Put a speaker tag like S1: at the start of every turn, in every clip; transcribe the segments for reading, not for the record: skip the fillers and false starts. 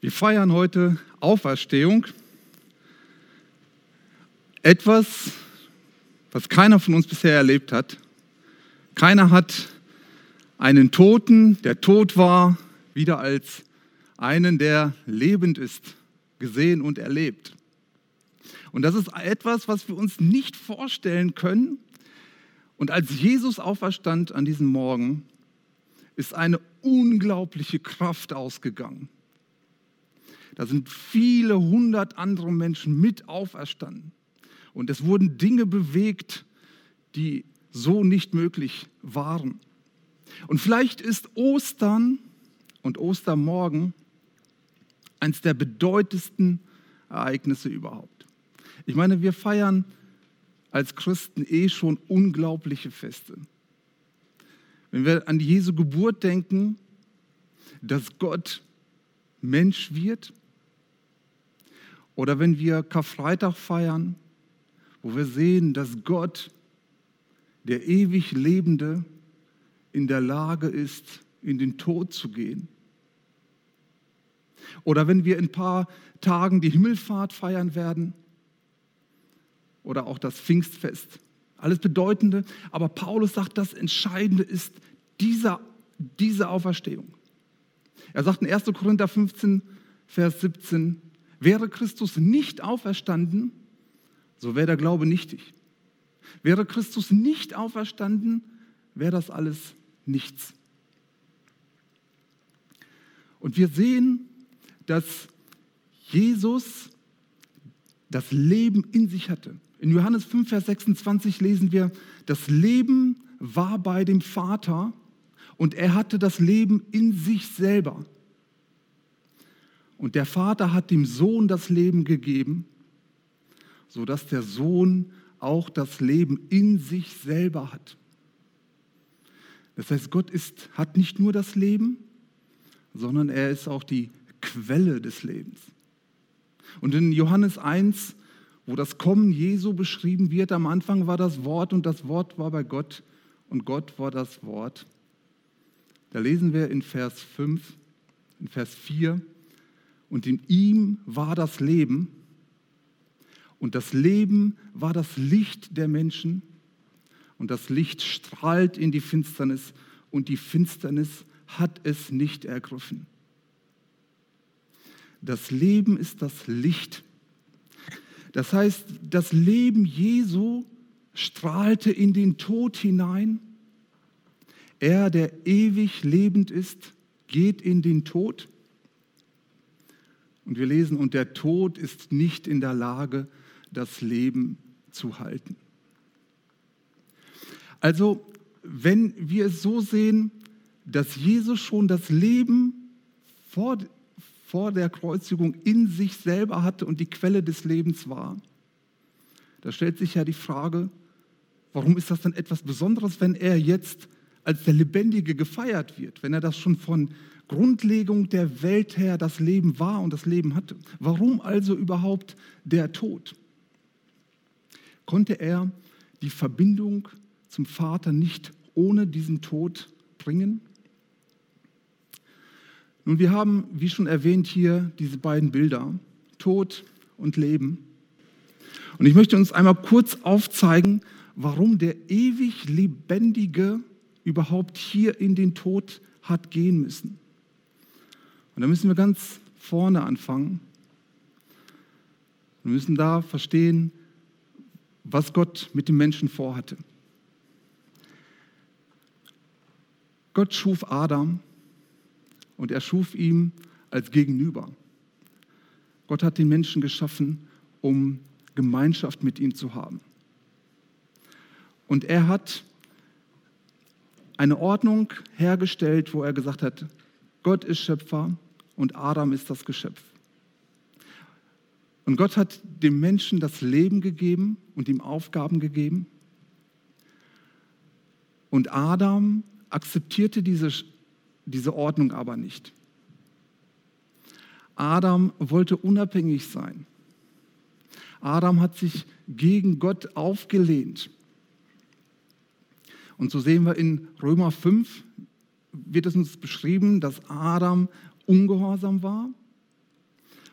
S1: Wir feiern heute Auferstehung. Etwas, was keiner von uns bisher erlebt hat. Keiner hat einen Toten, der tot war, wieder als einen, der lebend ist, gesehen und erlebt. Und das ist etwas, was wir uns nicht vorstellen können. Und als Jesus auferstand an diesem Morgen, ist eine unglaubliche Kraft ausgegangen. Da sind viele hundert andere Menschen mit auferstanden. Und es wurden Dinge bewegt, die so nicht möglich waren. Und vielleicht ist Ostern und Ostermorgen eines der bedeutendsten Ereignisse überhaupt. Ich meine, wir feiern als Christen schon unglaubliche Feste. Wenn wir an Jesu Geburt denken, dass Gott Mensch wird, oder wenn wir Karfreitag feiern, wo wir sehen, dass Gott, der ewig Lebende, in der Lage ist, in den Tod zu gehen. Oder wenn wir in ein paar Tagen die Himmelfahrt feiern werden, oder auch das Pfingstfest. Alles Bedeutende, aber Paulus sagt, das Entscheidende ist diese Auferstehung. Er sagt in 1. Korinther 15, Vers 17, wäre Christus nicht auferstanden, so wäre der Glaube nichtig. Wäre Christus nicht auferstanden, wäre das alles nichts. Und wir sehen, dass Jesus das Leben in sich hatte. In Johannes 5, Vers 26 lesen wir, das Leben war bei dem Vater und er hatte das Leben in sich selber. Und der Vater hat dem Sohn das Leben gegeben, sodass der Sohn auch das Leben in sich selber hat. Das heißt, Gott hat nicht nur das Leben, sondern er ist auch die Quelle des Lebens. Und in Johannes 1, wo das Kommen Jesu beschrieben wird, am Anfang war das Wort und das Wort war bei Gott und Gott war das Wort. Da lesen wir in Vers 5, in Vers 4, und in ihm war das Leben und das Leben war das Licht der Menschen und das Licht strahlt in die Finsternis und die Finsternis hat es nicht ergriffen. Das Leben ist das Licht. Das heißt, das Leben Jesu strahlte in den Tod hinein. Er, der ewig lebend ist, geht in den Tod. Und wir lesen, und der Tod ist nicht in der Lage, das Leben zu halten. Also, wenn wir es so sehen, dass Jesus schon das Leben vor der Kreuzigung in sich selber hatte und die Quelle des Lebens war, da stellt sich ja die Frage, warum ist das denn etwas Besonderes, wenn er jetzt als der Lebendige gefeiert wird, wenn er das schon von Grundlegung der Welt her das Leben war und das Leben hatte? Warum also überhaupt der Tod? Konnte er die Verbindung zum Vater nicht ohne diesen Tod bringen? Nun, wir haben, wie schon erwähnt, hier diese beiden Bilder, Tod und Leben. Und ich möchte uns einmal kurz aufzeigen, warum der ewig Lebendige überhaupt hier in den Tod hat gehen müssen. Und da müssen wir ganz vorne anfangen. Wir müssen da verstehen, was Gott mit dem Menschen vorhatte. Gott schuf Adam und er schuf ihn als Gegenüber. Gott hat den Menschen geschaffen, um Gemeinschaft mit ihm zu haben. Und er hat eine Ordnung hergestellt, wo er gesagt hat, Gott ist Schöpfer und Adam ist das Geschöpf. Und Gott hat dem Menschen das Leben gegeben und ihm Aufgaben gegeben. Und Adam akzeptierte diese Ordnung aber nicht. Adam wollte unabhängig sein. Adam hat sich gegen Gott aufgelehnt. Und so sehen wir in Römer 5, wird es uns beschrieben, dass Adam ungehorsam war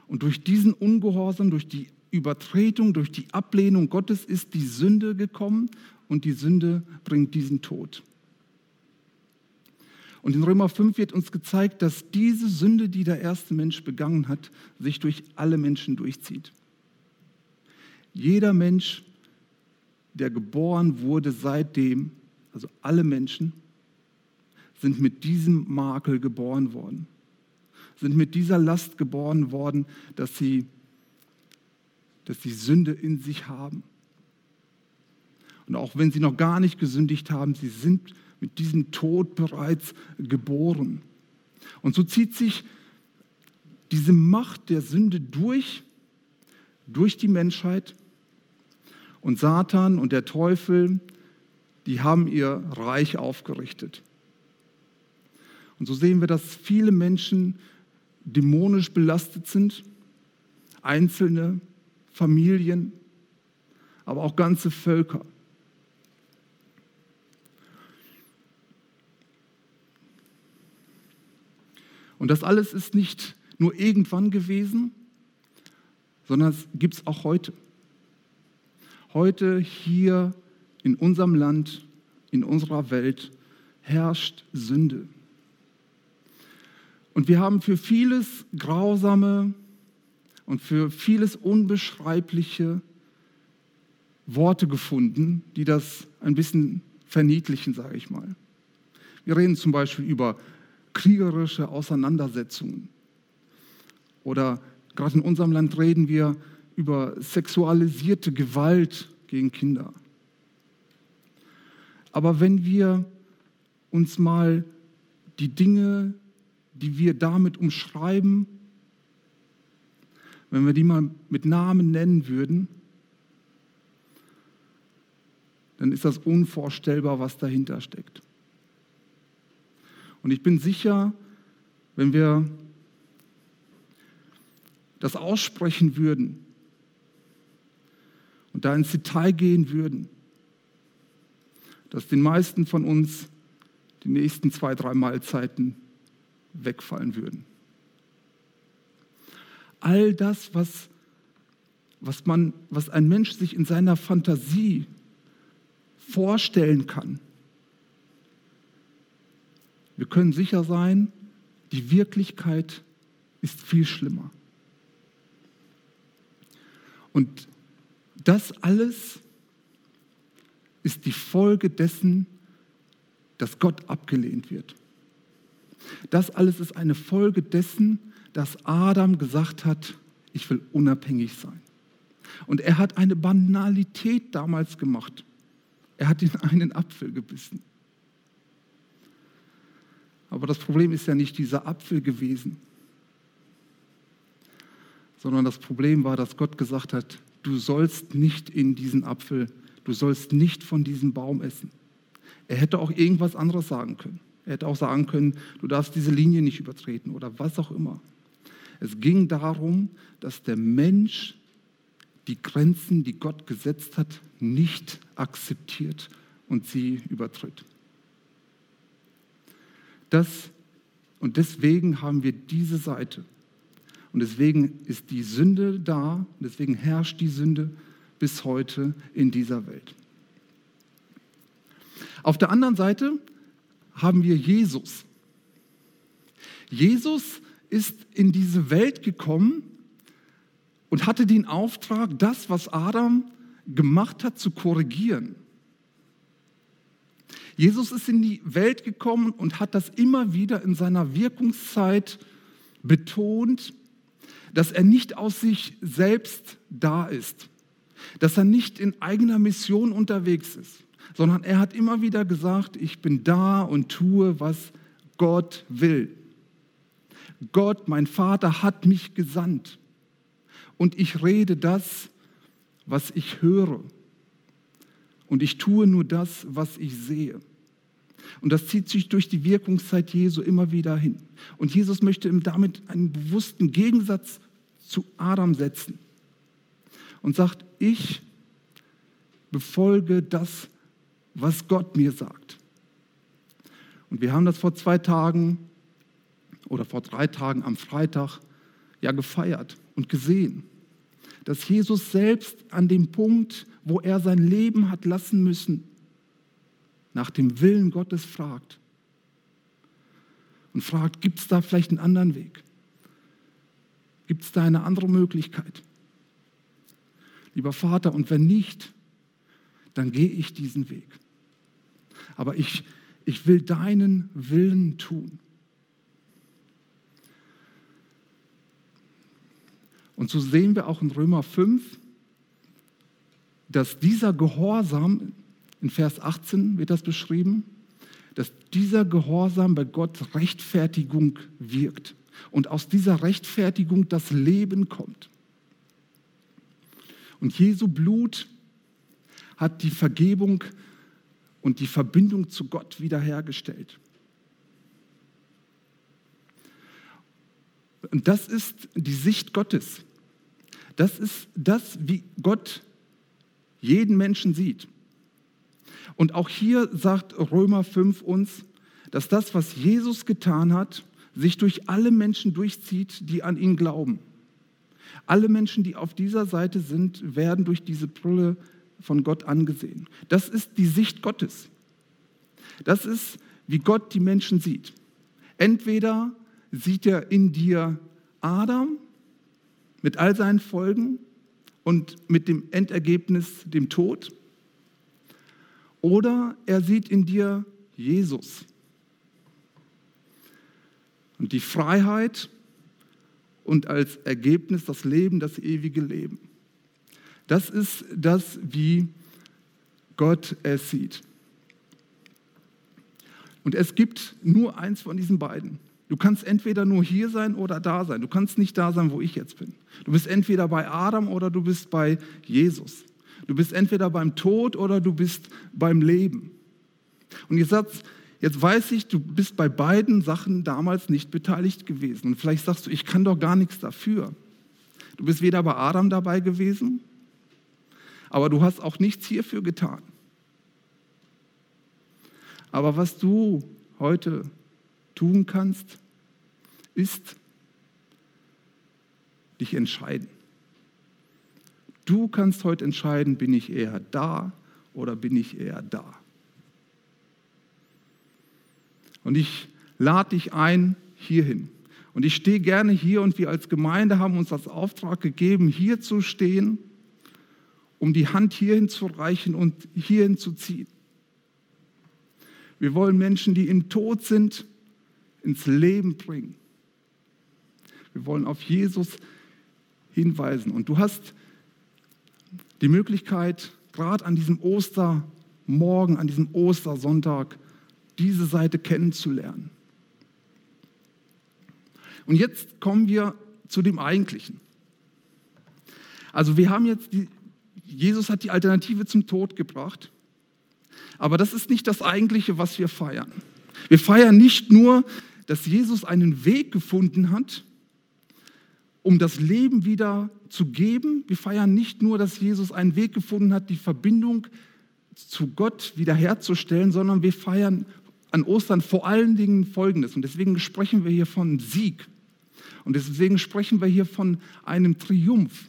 S1: Und durch diesen Ungehorsam, durch die Übertretung, durch die Ablehnung Gottes ist die Sünde gekommen und die Sünde bringt diesen Tod. Und in Römer 5 wird uns gezeigt, dass diese Sünde, die der erste Mensch begangen hat, sich durch alle Menschen durchzieht. Jeder Mensch, der geboren wurde seitdem, also alle Menschen, sind mit diesem Makel geboren worden, sind mit dieser Last geboren worden, dass sie Sünde in sich haben. Und auch wenn sie noch gar nicht gesündigt haben, sie sind mit diesem Tod bereits geboren. Und so zieht sich diese Macht der Sünde durch die Menschheit. Und Satan und der Teufel, die haben ihr Reich aufgerichtet. Und so sehen wir, dass viele Menschen dämonisch belastet sind, einzelne Familien, aber auch ganze Völker. Und das alles ist nicht nur irgendwann gewesen, sondern es gibt es auch heute. Heute hier in unserem Land, in unserer Welt herrscht Sünde. Und wir haben für vieles Grausame und für vieles Unbeschreibliche Worte gefunden, die das ein bisschen verniedlichen, sage ich mal. Wir reden zum Beispiel über kriegerische Auseinandersetzungen. Oder gerade in unserem Land reden wir über sexualisierte Gewalt gegen Kinder. Aber wenn wir uns mal die Dinge, die wir damit umschreiben, wenn wir die mal mit Namen nennen würden, dann ist das unvorstellbar, was dahinter steckt. Und ich bin sicher, wenn wir das aussprechen würden und da ins Detail gehen würden, dass den meisten von uns die nächsten 2-3 Mahlzeiten wegfallen würden. All das, was ein Mensch sich in seiner Fantasie vorstellen kann. Wir können sicher sein, die Wirklichkeit ist viel schlimmer. Und das alles ist die Folge dessen, dass Gott abgelehnt wird. Das alles ist eine Folge dessen, dass Adam gesagt hat, ich will unabhängig sein. Und er hat eine Banalität damals gemacht. Er hat in einen Apfel gebissen. Aber das Problem ist ja nicht dieser Apfel gewesen, sondern das Problem war, dass Gott gesagt hat, du sollst nicht in diesen Apfel, du sollst nicht von diesem Baum essen. Er hätte auch irgendwas anderes sagen können. Er hätte auch sagen können, du darfst diese Linie nicht übertreten oder was auch immer. Es ging darum, dass der Mensch die Grenzen, die Gott gesetzt hat, nicht akzeptiert und sie übertritt. Und deswegen haben wir diese Seite. Und deswegen ist die Sünde da, und deswegen herrscht die Sünde bis heute in dieser Welt. Auf der anderen Seite haben wir Jesus. Jesus ist in diese Welt gekommen und hatte den Auftrag, das, was Adam gemacht hat, zu korrigieren. Jesus ist in die Welt gekommen und hat das immer wieder in seiner Wirkungszeit betont, dass er nicht aus sich selbst da ist, dass er nicht in eigener Mission unterwegs ist, sondern er hat immer wieder gesagt, ich bin da und tue, was Gott will. Gott, mein Vater, hat mich gesandt und ich rede das, was ich höre. Und ich tue nur das, was ich sehe. Und das zieht sich durch die Wirkungszeit Jesu immer wieder hin. Und Jesus möchte damit einen bewussten Gegensatz zu Adam setzen und sagt, ich befolge das, was Gott mir sagt. Und wir haben das vor 2 Tagen oder vor 3 Tagen am Freitag gefeiert und gesehen, dass Jesus selbst an dem Punkt, wo er sein Leben hat lassen müssen, nach dem Willen Gottes fragt. Und fragt, gibt es da vielleicht einen anderen Weg? Gibt es da eine andere Möglichkeit? Lieber Vater, und wenn nicht, dann gehe ich diesen Weg. Aber ich will deinen Willen tun. Und so sehen wir auch in Römer 5, dass dieser Gehorsam, in Vers 18 wird das beschrieben, dass dieser Gehorsam bei Gott Rechtfertigung wirkt und aus dieser Rechtfertigung das Leben kommt. Und Jesu Blut hat die Vergebung und die Verbindung zu Gott wiederhergestellt. Und das ist die Sicht Gottes. Das ist das, wie Gott jeden Menschen sieht. Und auch hier sagt Römer 5 uns, dass das, was Jesus getan hat, sich durch alle Menschen durchzieht, die an ihn glauben. Alle Menschen, die auf dieser Seite sind, werden durch diese Brille von Gott angesehen. Das ist die Sicht Gottes. Das ist, wie Gott die Menschen sieht. Entweder sieht er in dir Adam mit all seinen Folgen und mit dem Endergebnis, dem Tod, oder er sieht in dir Jesus und die Freiheit und als Ergebnis das Leben, das ewige Leben. Das ist das, wie Gott es sieht. Und es gibt nur eins von diesen beiden. Du kannst entweder nur hier sein oder da sein. Du kannst nicht da sein, wo ich jetzt bin. Du bist entweder bei Adam oder du bist bei Jesus. Du bist entweder beim Tod oder du bist beim Leben. Und jetzt weiß ich, du bist bei beiden Sachen damals nicht beteiligt gewesen. Und vielleicht sagst du, ich kann doch gar nichts dafür. Du bist weder bei Adam dabei gewesen, aber du hast auch nichts hierfür getan. Aber was du heute tun kannst, ist dich entscheiden. Du kannst heute entscheiden, bin ich eher da oder bin ich eher da. Und ich lade dich ein hierhin. Und ich stehe gerne hier und wir als Gemeinde haben uns das Auftrag gegeben, hier zu stehen, um die Hand hierhin zu reichen und hierhin zu ziehen. Wir wollen Menschen, die im Tod sind, ins Leben bringen. Wir wollen auf Jesus hinweisen. Und du hast die Möglichkeit, gerade an diesem Ostermorgen, an diesem Ostersonntag, diese Seite kennenzulernen. Und jetzt kommen wir zu dem Eigentlichen. Also wir haben jetzt, Jesus hat die Alternative zum Tod gebracht, aber das ist nicht das Eigentliche, was wir feiern. Wir feiern nicht nur, dass Jesus einen Weg gefunden hat, um das Leben wieder zu geben. Wir feiern nicht nur, dass Jesus einen Weg gefunden hat, die Verbindung zu Gott wiederherzustellen, sondern wir feiern an Ostern vor allen Dingen Folgendes. Und deswegen sprechen wir hier von Sieg. Und deswegen sprechen wir hier von einem Triumph.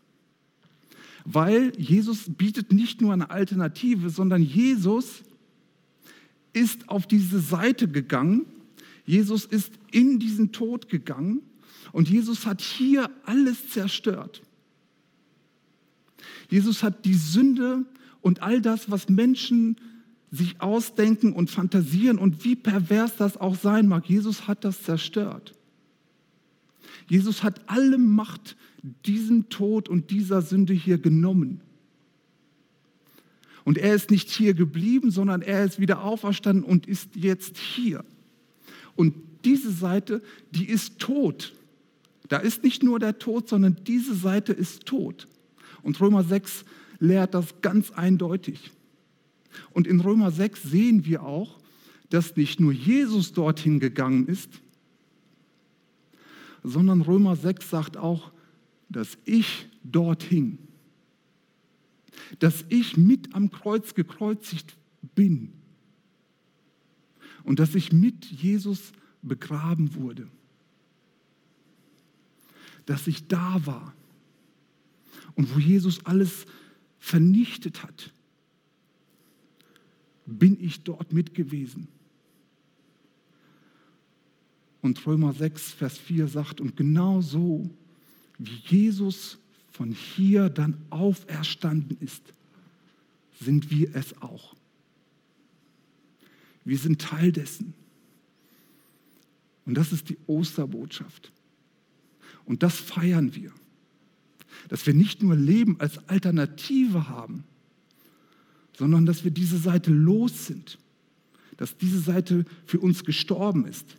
S1: Weil Jesus bietet nicht nur eine Alternative, sondern Jesus ist auf diese Seite gegangen. Jesus ist in diesen Tod gegangen. Und Jesus hat hier alles zerstört. Jesus hat die Sünde und all das, was Menschen sich ausdenken und fantasieren und wie pervers das auch sein mag, Jesus hat das zerstört. Jesus hat alle Macht diesem Tod und dieser Sünde hier genommen. Und er ist nicht hier geblieben, sondern er ist wieder auferstanden und ist jetzt hier. Und diese Seite, die ist tot. Da ist nicht nur der Tod, sondern diese Seite ist tot. Und Römer 6 lehrt das ganz eindeutig. Und in Römer 6 sehen wir auch, dass nicht nur Jesus dorthin gegangen ist, sondern Römer 6 sagt auch, dass ich dort hing. Dass ich mit am Kreuz gekreuzigt bin. Und dass ich mit Jesus begraben wurde. dass ich da war und wo Jesus alles vernichtet hat, bin ich dort mit gewesen. Und Römer 6, Vers 4 sagt, und genau so, wie Jesus von hier dann auferstanden ist, sind wir es auch. Wir sind Teil dessen. Und das ist die Osterbotschaft. Und das feiern wir. Dass wir nicht nur Leben als Alternative haben, sondern dass wir diese Seite los sind. Dass diese Seite für uns gestorben ist.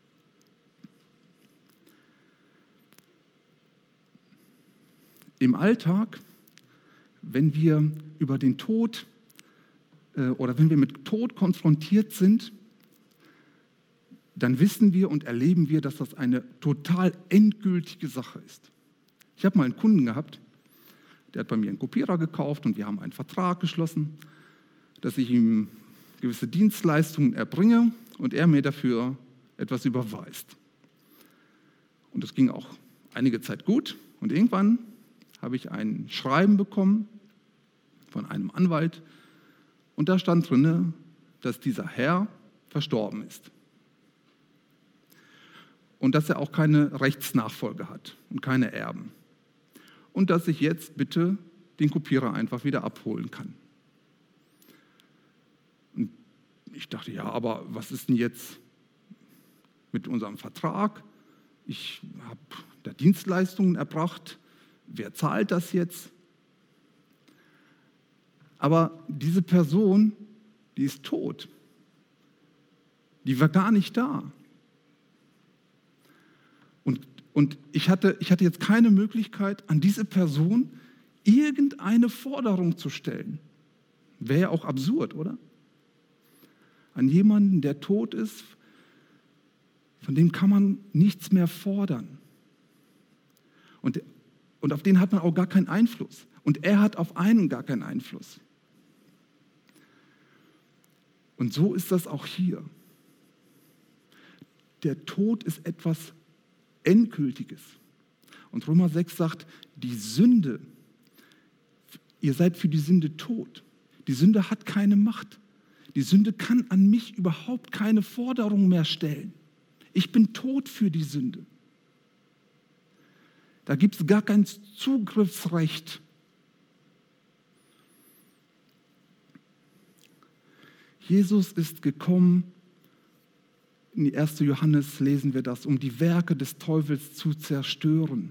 S1: Im Alltag, wenn wir über den Tod oder wenn wir mit Tod konfrontiert sind, dann wissen wir und erleben wir, dass das eine total endgültige Sache ist. Ich habe mal einen Kunden gehabt, der hat bei mir einen Kopierer gekauft und wir haben einen Vertrag geschlossen, dass ich ihm gewisse Dienstleistungen erbringe und er mir dafür etwas überweist. Und das ging auch einige Zeit gut und irgendwann habe ich ein Schreiben bekommen von einem Anwalt und da stand drin, dass dieser Herr verstorben ist. Und dass er auch keine Rechtsnachfolge hat und keine Erben. Und dass ich jetzt bitte den Kopierer einfach wieder abholen kann. Und ich dachte, ja, aber was ist denn jetzt mit unserem Vertrag? Ich habe da Dienstleistungen erbracht. Wer zahlt das jetzt? Aber diese Person, die ist tot. Die war gar nicht da. Und ich hatte jetzt keine Möglichkeit, an diese Person irgendeine Forderung zu stellen. Wäre ja auch absurd, oder? An jemanden, der tot ist, von dem kann man nichts mehr fordern. Und auf den hat man auch gar keinen Einfluss. Und er hat auf einen gar keinen Einfluss. Und so ist das auch hier. Der Tod ist etwas Endgültiges. Und Römer 6 sagt, die Sünde, ihr seid für die Sünde tot. Die Sünde hat keine Macht. Die Sünde kann an mich überhaupt keine Forderung mehr stellen. Ich bin tot für die Sünde. Da gibt es gar kein Zugriffsrecht. Jesus ist gekommen, in 1. Johannes lesen wir das, um die Werke des Teufels zu zerstören.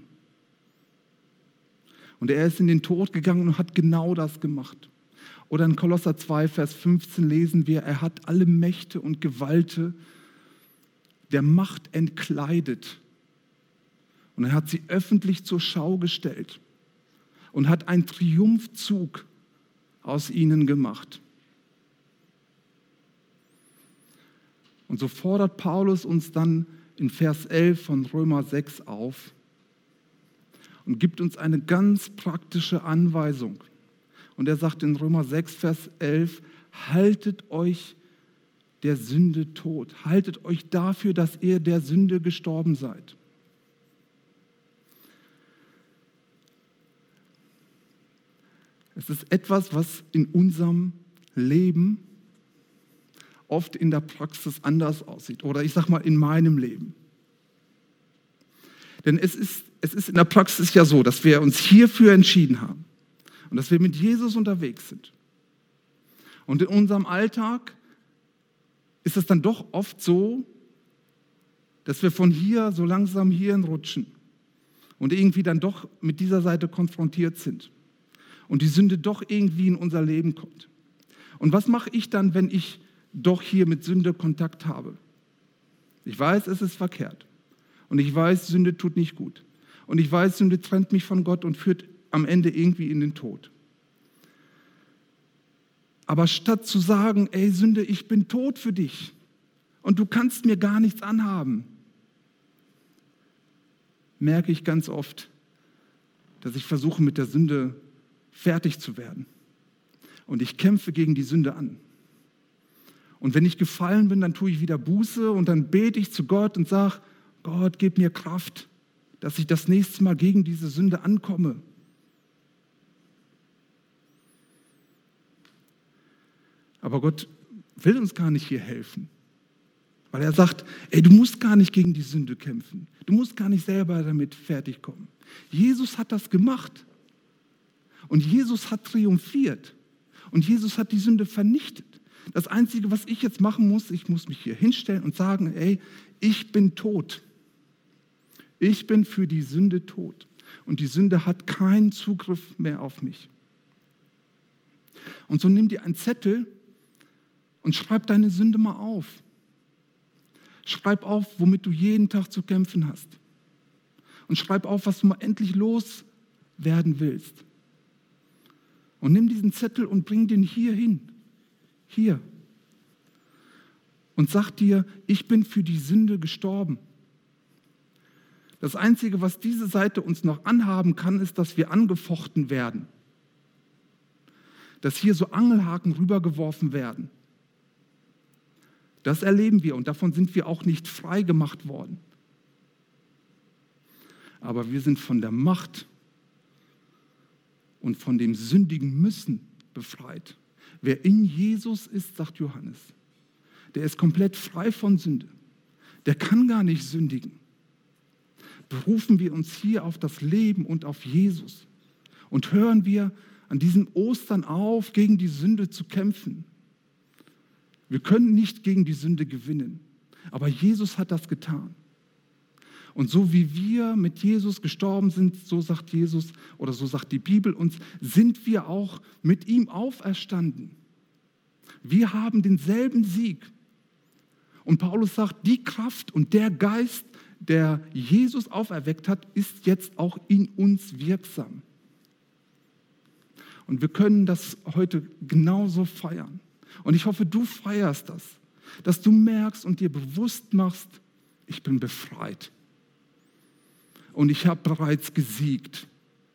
S1: Und er ist in den Tod gegangen und hat genau das gemacht. Oder in Kolosser 2, Vers 15 lesen wir, er hat alle Mächte und Gewalten der Macht entkleidet. Und er hat sie öffentlich zur Schau gestellt und hat einen Triumphzug aus ihnen gemacht. Und so fordert Paulus uns dann in Vers 11 von Römer 6 auf und gibt uns eine ganz praktische Anweisung. Und er sagt in Römer 6, Vers 11, haltet euch der Sünde tot. Haltet euch dafür, dass ihr der Sünde gestorben seid. Es ist etwas, was in unserem Leben oft in der Praxis anders aussieht. Oder ich sage mal, in meinem Leben. Denn es ist in der Praxis ja so, dass wir uns hierfür entschieden haben. Und dass wir mit Jesus unterwegs sind. Und in unserem Alltag ist es dann doch oft so, dass wir von hier so langsam hierhin rutschen und irgendwie dann doch mit dieser Seite konfrontiert sind. Und die Sünde doch irgendwie in unser Leben kommt. Und was mache ich dann, wenn ich doch hier mit Sünde Kontakt habe? Ich weiß, es ist verkehrt. Und ich weiß, Sünde tut nicht gut. Und ich weiß, Sünde trennt mich von Gott und führt am Ende irgendwie in den Tod. Aber statt zu sagen, ey Sünde, ich bin tot für dich und du kannst mir gar nichts anhaben, merke ich ganz oft, dass ich versuche, mit der Sünde fertig zu werden. Und ich kämpfe gegen die Sünde an. Und wenn ich gefallen bin, dann tue ich wieder Buße und dann bete ich zu Gott und sage, Gott, gib mir Kraft, dass ich das nächste Mal gegen diese Sünde ankomme. Aber Gott will uns gar nicht hier helfen, weil er sagt, du musst gar nicht gegen die Sünde kämpfen. Du musst gar nicht selber damit fertig kommen. Jesus hat das gemacht und Jesus hat triumphiert und Jesus hat die Sünde vernichtet. Das Einzige, was ich jetzt machen muss, ich muss mich hier hinstellen und sagen, ich bin tot. Ich bin für die Sünde tot. Und die Sünde hat keinen Zugriff mehr auf mich. Und so nimm dir einen Zettel und schreib deine Sünde mal auf. Schreib auf, womit du jeden Tag zu kämpfen hast. Und schreib auf, was du mal endlich loswerden willst. Und nimm diesen Zettel und bring den hier hin. Hier. Und sag dir, ich bin für die Sünde gestorben. Das Einzige, was diese Seite uns noch anhaben kann, ist, dass wir angefochten werden. Dass hier so Angelhaken rübergeworfen werden. Das erleben wir und davon sind wir auch nicht frei gemacht worden. Aber wir sind von der Macht und von dem sündigen Müssen befreit. Wer in Jesus ist, sagt Johannes, der ist komplett frei von Sünde. Der kann gar nicht sündigen. Berufen wir uns hier auf das Leben und auf Jesus und hören wir an diesem Ostern auf, gegen die Sünde zu kämpfen. Wir können nicht gegen die Sünde gewinnen, aber Jesus hat das getan. Und so wie wir mit Jesus gestorben sind, so sagt Jesus oder so sagt die Bibel uns, sind wir auch mit ihm auferstanden. Wir haben denselben Sieg. Und Paulus sagt, die Kraft und der Geist, der Jesus auferweckt hat, ist jetzt auch in uns wirksam. Und wir können das heute genauso feiern. Und ich hoffe, du feierst das, dass du merkst und dir bewusst machst, ich bin befreit. Und ich habe bereits gesiegt.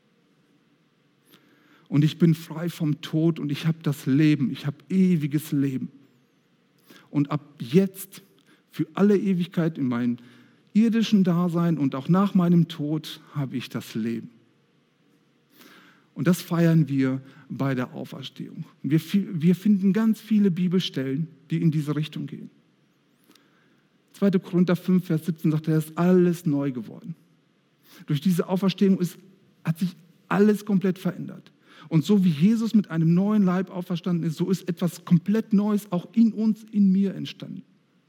S1: Und ich bin frei vom Tod und ich habe das Leben, ich habe ewiges Leben. Und ab jetzt, für alle Ewigkeit in meinem irdischen Dasein und auch nach meinem Tod, habe ich das Leben. Und das feiern wir bei der Auferstehung. Wir finden ganz viele Bibelstellen, die in diese Richtung gehen. 2. Korinther 5, Vers 17 sagt, es ist alles neu geworden. Durch diese Auferstehung hat sich alles komplett verändert. Und so wie Jesus mit einem neuen Leib auferstanden ist, so ist etwas komplett Neues auch in uns, in mir entstanden.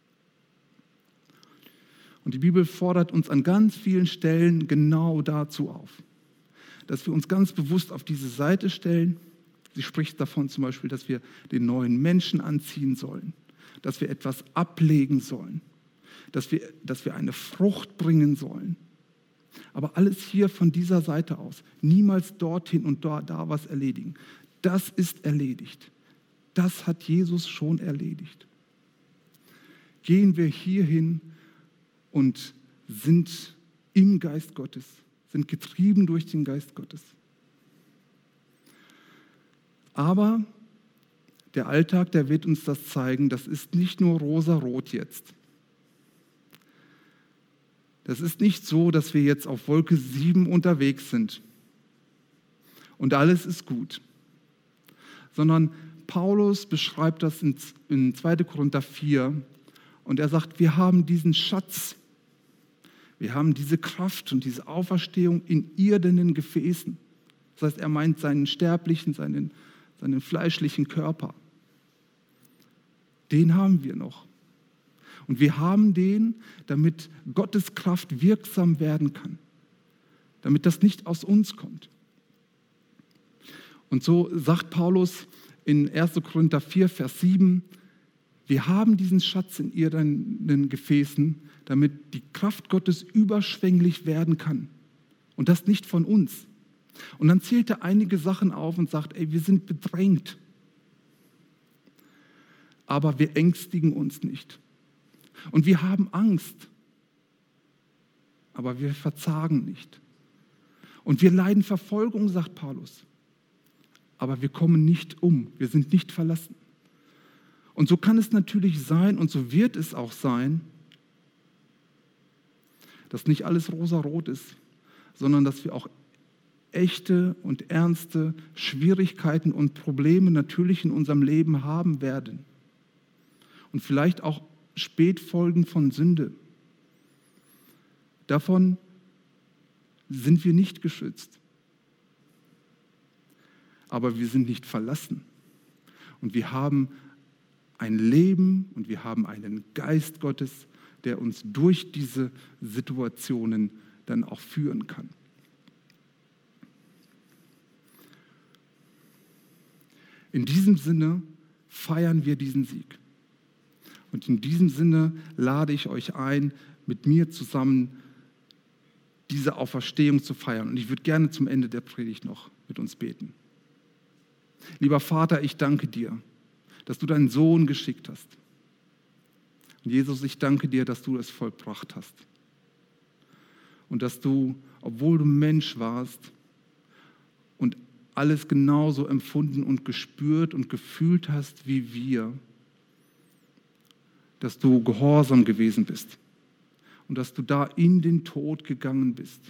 S1: Und die Bibel fordert uns an ganz vielen Stellen genau dazu auf, dass wir uns ganz bewusst auf diese Seite stellen. Sie spricht davon zum Beispiel, dass wir den neuen Menschen anziehen sollen, dass wir etwas ablegen sollen, dass wir eine Frucht bringen sollen. Aber alles hier von dieser Seite aus. Niemals dorthin und da was erledigen. Das ist erledigt. Das hat Jesus schon erledigt. Gehen wir hierhin und sind im Geist Gottes, sind getrieben durch den Geist Gottes. Aber der Alltag, der wird uns das zeigen, das ist nicht nur rosa-rot jetzt. Das ist nicht so, dass wir jetzt auf Wolke 7 unterwegs sind und alles ist gut, sondern Paulus beschreibt das in 2. Korinther 4 und er sagt, wir haben diesen Schatz, wir haben diese Kraft und diese Auferstehung in irdenen Gefäßen. Das heißt, er meint seinen sterblichen, seinen fleischlichen Körper. Den haben wir noch. Und wir haben den, damit Gottes Kraft wirksam werden kann. Damit das nicht aus uns kommt. Und so sagt Paulus in 1. Korinther 4, Vers 7, wir haben diesen Schatz in irdenen Gefäßen, damit die Kraft Gottes überschwänglich werden kann. Und das nicht von uns. Und dann zählt er einige Sachen auf und sagt, wir sind bedrängt. Aber wir ängstigen uns nicht. Und wir haben Angst, aber wir verzagen nicht. Und wir leiden Verfolgung, sagt Paulus, aber wir kommen nicht um, wir sind nicht verlassen. Und so kann es natürlich sein und so wird es auch sein, dass nicht alles rosarot ist, sondern dass wir auch echte und ernste Schwierigkeiten und Probleme natürlich in unserem Leben haben werden. Und vielleicht auch Spätfolgen von Sünde. Davon sind wir nicht geschützt. Aber wir sind nicht verlassen. Und wir haben ein Leben und wir haben einen Geist Gottes, der uns durch diese Situationen dann auch führen kann. In diesem Sinne feiern wir diesen Sieg. Und in diesem Sinne lade ich euch ein, mit mir zusammen diese Auferstehung zu feiern. Und ich würde gerne zum Ende der Predigt noch mit uns beten. Lieber Vater, ich danke dir, dass du deinen Sohn geschickt hast. Und Jesus, ich danke dir, dass du es vollbracht hast. Und dass du, obwohl du Mensch warst und alles genauso empfunden und gespürt und gefühlt hast wie wir, dass du gehorsam gewesen bist und dass du da in den Tod gegangen bist.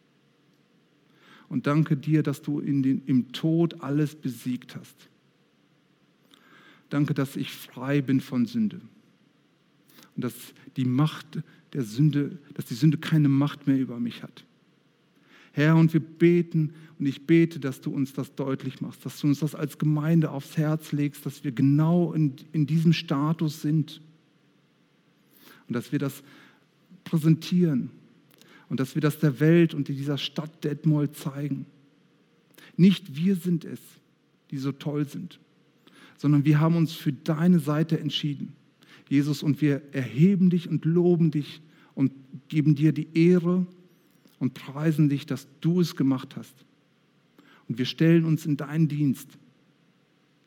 S1: Und danke dir, dass du im Tod alles besiegt hast. Danke, dass ich frei bin von Sünde und dass die Macht der Sünde, dass die Sünde keine Macht mehr über mich hat. Herr, und wir beten und ich bete, dass du uns das deutlich machst, dass du uns das als Gemeinde aufs Herz legst, dass wir genau in diesem Status sind und dass wir das präsentieren und dass wir das der Welt und dieser Stadt Detmold zeigen. Nicht wir sind es, die so toll sind, sondern wir haben uns für deine Seite entschieden, Jesus, und wir erheben dich und loben dich und geben dir die Ehre und preisen dich, dass du es gemacht hast. Und wir stellen uns in deinen Dienst.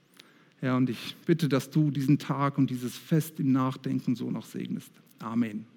S1: Herr, und ich bitte, dass du diesen Tag und dieses Fest im Nachdenken so noch segnest. Amen.